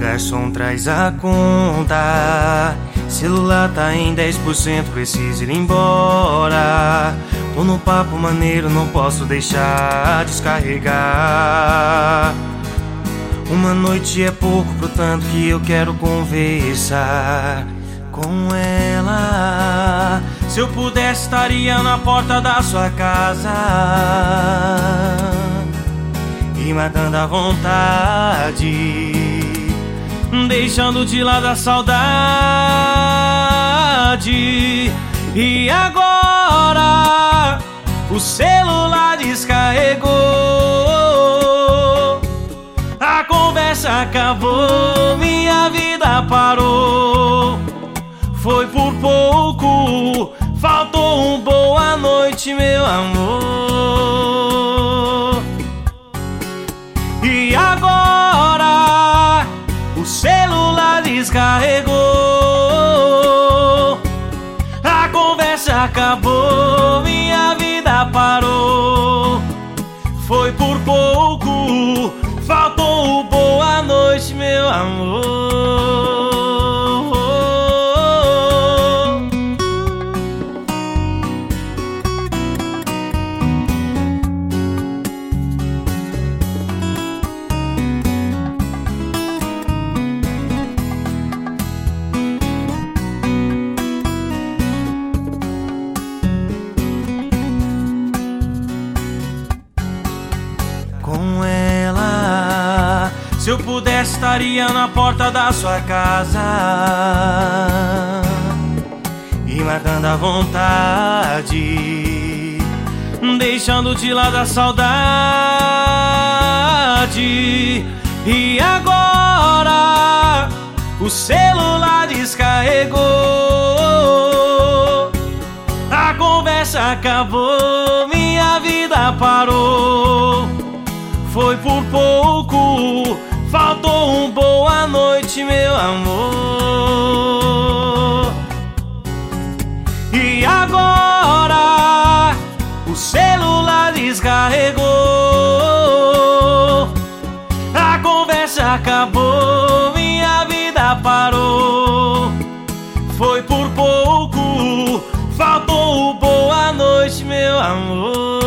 garçom traz a conta. Celular tá em 10%, preciso ir embora. Tô no papo maneiro, não posso deixar descarregar. Uma noite é pouco pro tanto que eu quero conversar com ela. Se eu pudesse, estaria na porta da sua casa e matando a vontade, deixando de lado a saudade. E agora o celular descarregou, a conversa acabou, minha vida parou. Foi por pouco, faltou um boa noite, meu amor. E agora o celular descarregou, a conversa acabou, minha vida parou. Foi por pouco, faltou um boa noite, meu amor. Com ela, se eu pudesse, estaria na porta da sua casa e matando a vontade, deixando de lado a saudade. E agora o celular descarregou, a conversa acabou, minha vida parou. Foi por pouco, faltou um boa noite, meu amor. E agora o celular descarregou, a conversa acabou, minha vida parou. Foi por pouco, faltou boa noite, meu amor.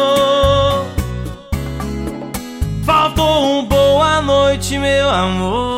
Faltou um boa noite, meu amor.